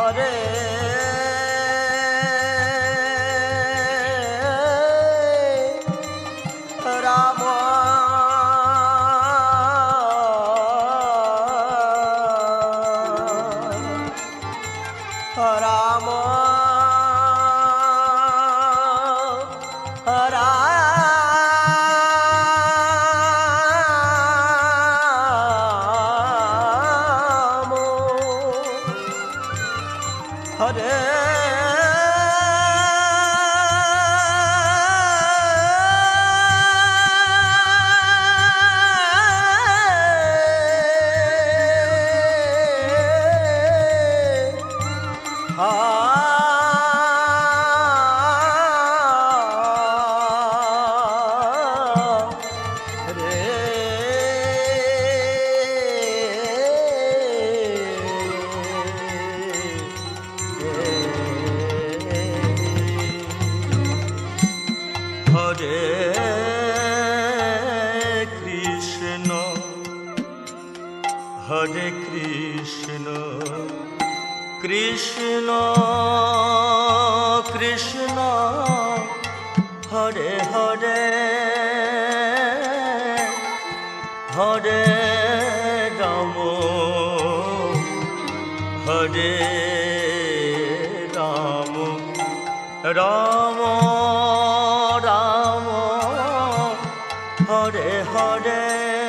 Hare Rama Rama Hare Hare Krishna, Krishna Krishna, Hare Hare, Hare Rama, Hare Rama, Rama Rama, Hare Hare.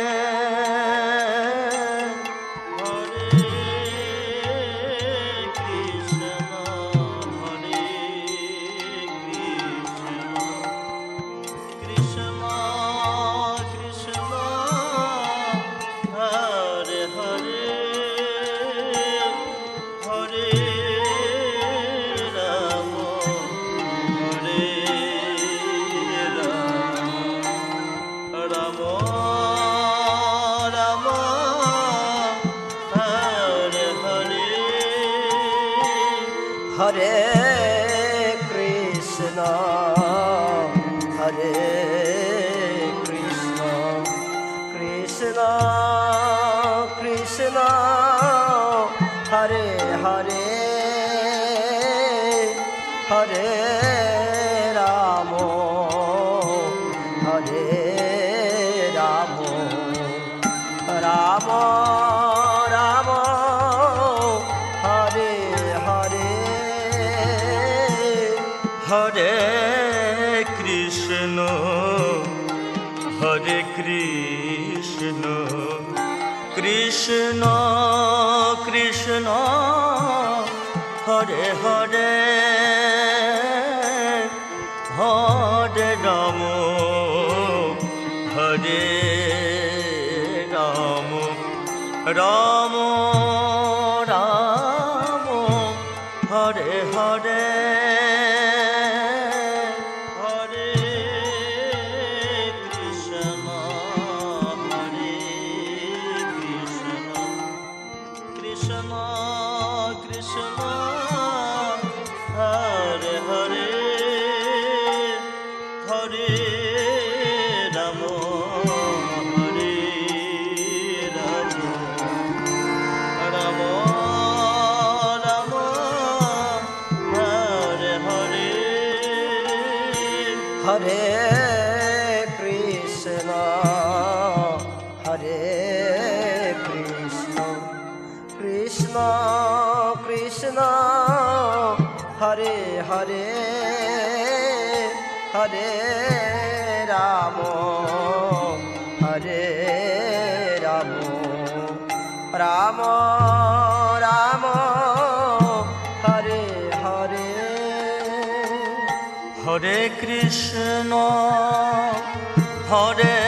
Hare Krishna, Hare Krishna, Krishna Krishna, Hare Hare, Hare Rama, Hare Rama, Rama Rama, Hare Hare. Hare Krishna, Hare Krishna, Krishna Krishna, Hare Hare, Hare Rama, Hare Rama, Rama Rama, Hare Hare. Hare Krishna, Hare Krishna, Krishna Krishna, Hare Hare, Hare Rama, Hare Rama, Rama Rama, Hare Hare. Hare Krishna, Hare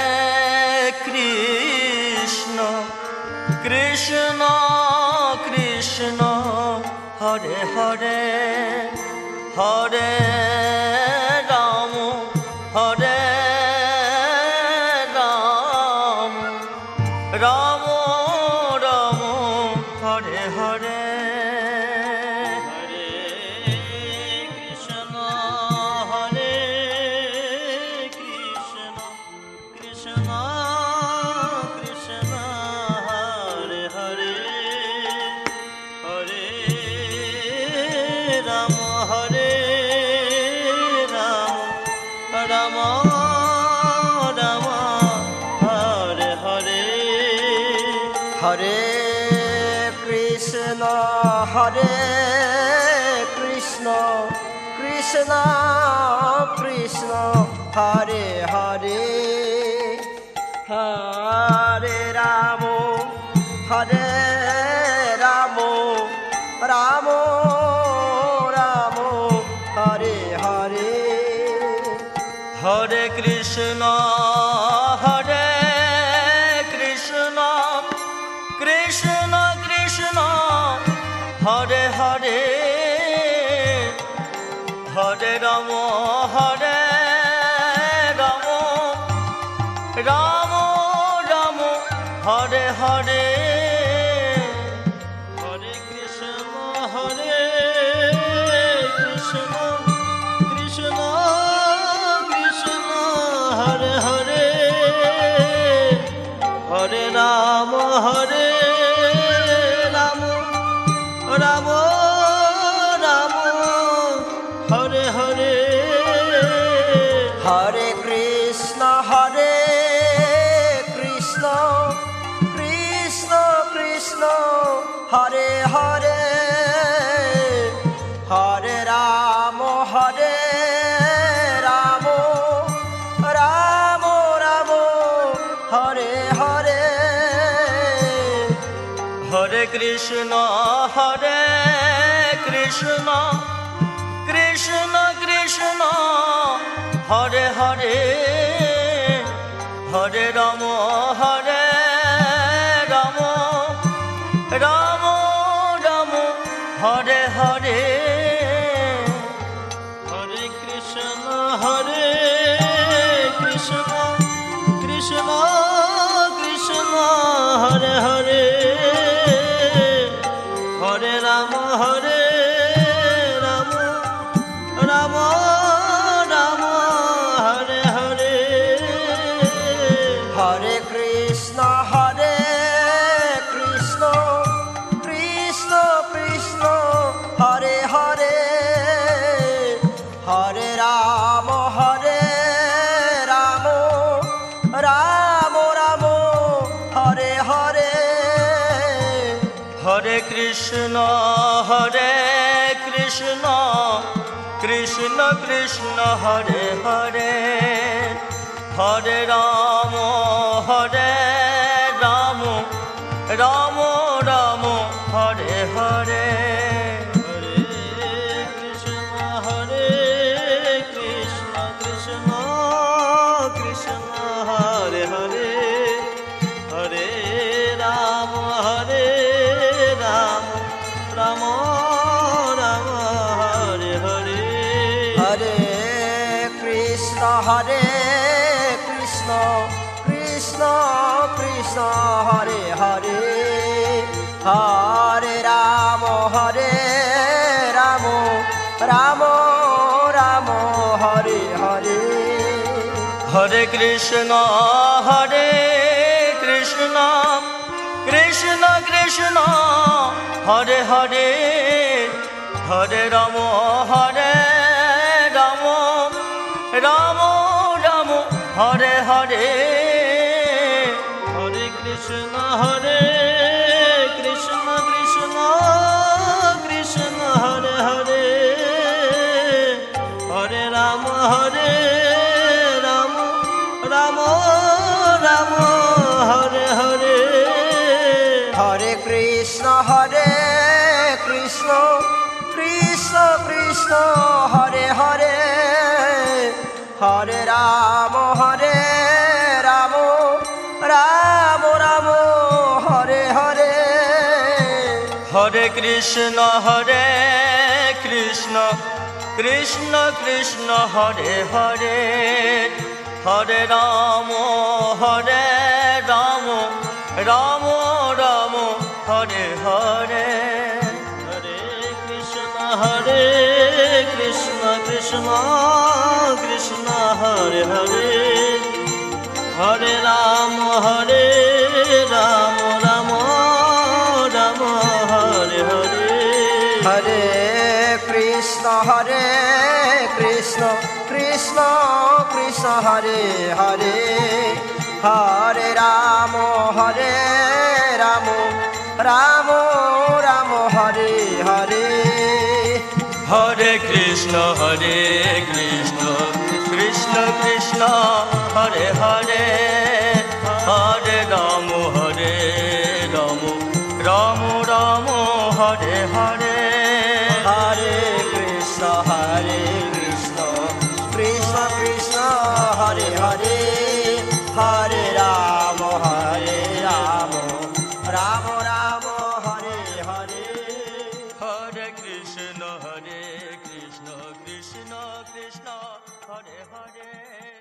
Krishna, Krishna Krishna, Hare Hare, Hare Rama, Hare Rama, Rama Rama, Hare Hare. Hare Hare Ram Ram Ram Hare Hare Hare Krishna Krishna Krishna Hare Hare Hare Ram Ram Ram Hare Hare Hare Krishna Krishna Krishna Hare Hare Hare Ram Ram Ram Hare Hare Hare Krishna Krishna Krishna Hare Hare Hare Ram Ram Ram Hare Hare Hare Krishna Krishna Krishna Hare Hare Hare Ram Ram Ram Hare Hare Hare Krishna Krishna Krishna Hare Hare Hare Ram Ram Ram Hare Hare Hare Krishna Krishna Krishna Hare Hare Hare Ram Ram Ram Hare Hare Hare Krishna Krishna Krishna Hare Hare Hare Ram Ram Ram Hare Hare Hare Krishna Krishna Krishna Hare Hare Hare Ram Ram Hare Hare Hare Krishna Krishna Hare Hare Hare Ram Ram Hare Hare Hare Krishna Krishna Krishna Hare Hare Hare Ram Ram Hare Hare Hare Krishna Krishna Krishna Hare Hare Hare Ram Ram Hare Hare Hare Krishna Krishna Krishna Hare Hare Hare Ram Ram Hare Hare Hare Krishna Krishna Krishna Hare Hare Hare Ram Ram Hare Hare Hare Krishna Krishna Krishna Hare Hare Hare Ram Ram Hare Hare Hare Krishna Krishna Krishna Hare Hare Hare Ram Ram Ram Hare Hare Hare Krishna Krishna Hare Krishna Krishna Krishna Hare Hare Hare Ram Ram Ram Ram Hare Hare Hare Krishna Krishna Krishna Hare Hare Hare Ram Ram Ram Hare Hare Hare Krishna Krishna Krishna Hare Hare Hare Ram Ram Ram Ram Hare Hare Hare Krishna Krishna Krishna Hare Hare